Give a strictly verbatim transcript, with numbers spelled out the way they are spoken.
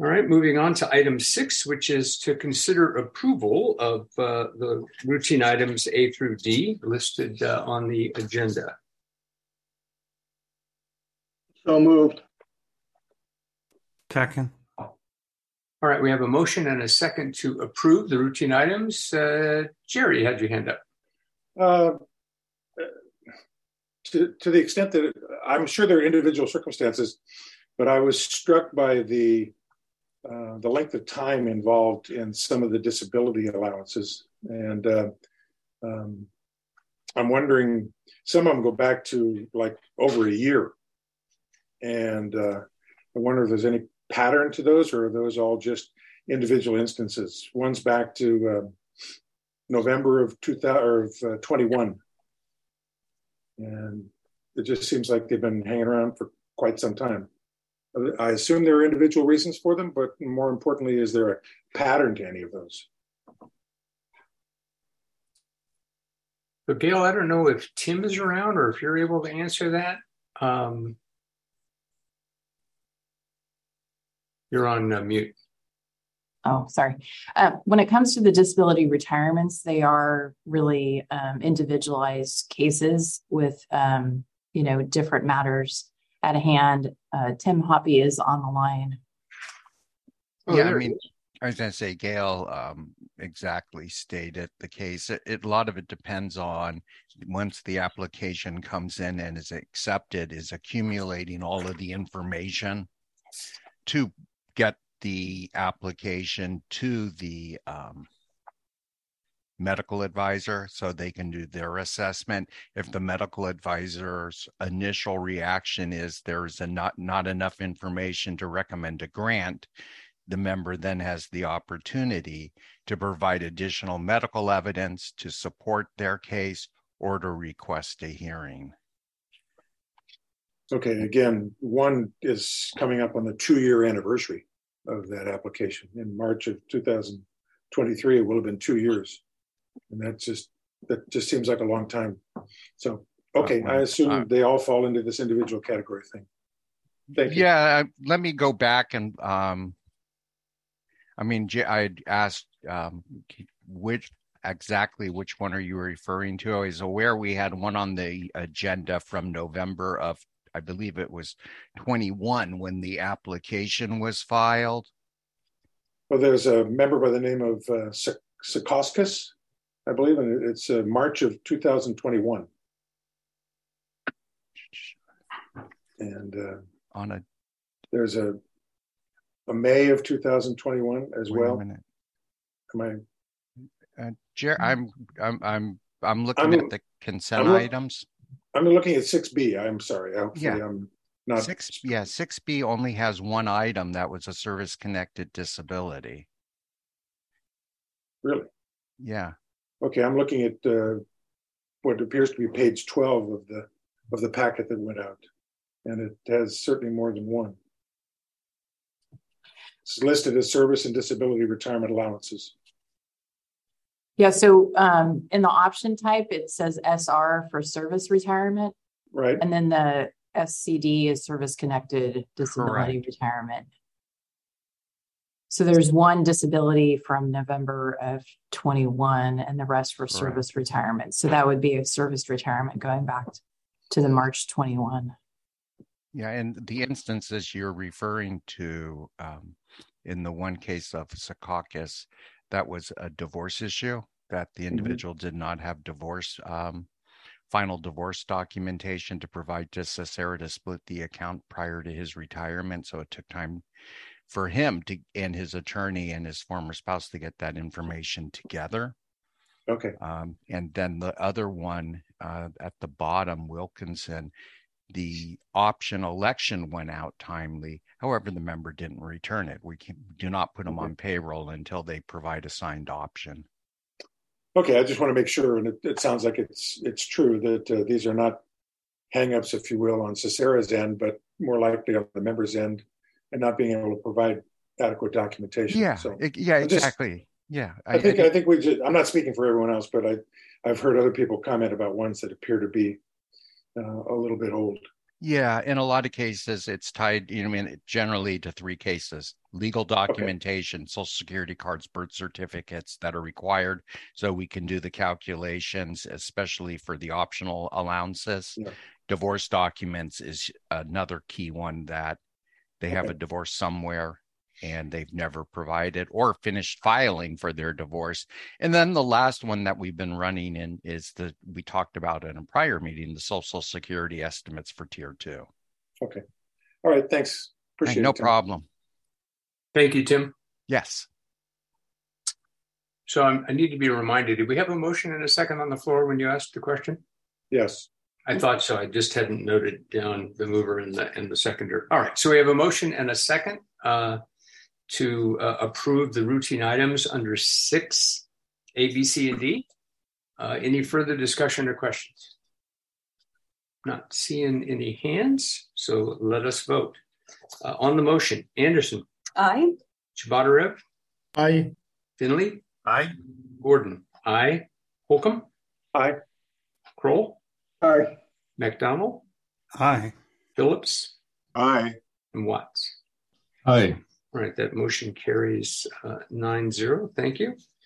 All right, moving on to item six, which is to consider approval of uh, the routine items A through D listed uh, on the agenda. So moved. Second. All right, we have a motion and a second to approve the routine items. Uh, Jerry, you had your hand up. Uh, to, to the extent that it, I'm sure there are individual circumstances, but I was struck by the uh, the length of time involved in some of the disability allowances. And uh, um, I'm wondering, some of them go back to like over a year. And uh, I wonder if there's any pattern to those, or are those all just individual instances? One's back to uh, November of two thousand or of uh, twenty-one, and it just seems like they've been hanging around for quite some time. I assume there are individual reasons for them, but more importantly, is there a pattern to any of those? So, Gail, I don't know if Tim is around or if you're able to answer that. Um, you're on uh, mute. Oh, sorry. Uh, when it comes to the disability retirements, they are really um, individualized cases with, um, you know, different matters at hand. Uh, Tim Hoppy is on the line. Oh, yeah, I mean, I was going to say, Gail um, exactly stated the case. It, it, a lot of it depends on once the application comes in and is accepted, is accumulating all of the information to get the application to the um, medical advisor so they can do their assessment. If the medical advisor's initial reaction is there's a not, not enough information to recommend a grant, the member then has the opportunity to provide additional medical evidence to support their case or to request a hearing. Okay, again, one is coming up on the two-year anniversary of that application. In March of two thousand twenty-three, it will have been two years. And that just that just seems like a long time. So, okay, I assume uh, they all fall into this individual category thing. Thank you. Yeah, let me go back and, um, I mean, I asked um, which exactly which one are you referring to? I was aware we had one on the agenda from November of, I believe it was twenty-one when the application was filed. Well, there's a member by the name of uh, Sikoskis, I believe, and it's uh, March of two thousand twenty-one. And uh, on a there's a a May of two thousand twenty-one as wait well. A minute. Am I? Uh, Jer- I'm I'm I'm I'm looking I'm, at the consent I'm look, items. I'm looking at six B. I'm sorry. Hopefully yeah. I'm not. Six, yeah, six B only has one item that was a service-connected disability. Really? Yeah. Okay, I'm looking at uh, what appears to be page twelve of the of the packet that went out, and it has certainly more than one. It's listed as service and disability retirement allowances. Yeah, so um, in the option type, it says S R for service retirement. Right. And then the S C D is service-connected disability Correct. retirement. So there's one disability from November of twenty-one and the rest for service Correct. retirement. So that would be a service retirement going back to the March twenty-one. Yeah, and the instances you're referring to um, in the one case of Secaucus, that was a divorce issue that the individual mm-hmm. did not have divorce, um, final divorce documentation to provide to Cesara to split the account prior to his retirement. So it took time for him to and his attorney and his former spouse to get that information together. Okay. Um, and then the other one uh, at the bottom, Wilkinson, the option election went out timely. However, the member didn't return it. We can, do not put them okay. on payroll until they provide a signed option. Okay, I just want to make sure, and it, it sounds like it's it's true that uh, these are not hang-ups, if you will, on Cesara's end, but more likely on the member's end, and not being able to provide adequate documentation. Yeah, so it, yeah, just, exactly. Yeah, I, I think I think, I think we. Just, I'm not speaking for everyone else, but I I've heard other people comment about ones that appear to be uh, a little bit old. Yeah, in a lot of cases, it's tied, you know, I mean, generally to three cases: legal documentation, okay. Social security cards, birth certificates that are required, so we can do the calculations, especially for the optional allowances. Yeah. Divorce documents is another key one that they have okay. a divorce somewhere and they've never provided or finished filing for their divorce. And then the last one that we've been running in is the, we talked about in a prior meeting, the Social Security estimates for tier two. Okay. All right. Thanks. Appreciate hey, it. No Tim. problem. Thank you, Tim. Yes. So I'm, I need to be reminded, did we have a motion and a second on the floor when you asked the question? Yes. I thought so. I just hadn't noted down the mover and the, and the seconder. All right. So we have a motion and a second. Uh, to uh, approve the routine items under six, A, B, C, and D. Uh, any further discussion or questions? Not seeing any hands, so let us vote. Uh, on the motion, Anderson. Aye. Chebotarev. Aye. Finley. Aye. Gordon. Aye. Holcomb. Aye. Kroll. Aye. McDonald. Aye. Phillips. Aye. And Watts. Aye. All right, that motion carries uh, nine zero. Thank you.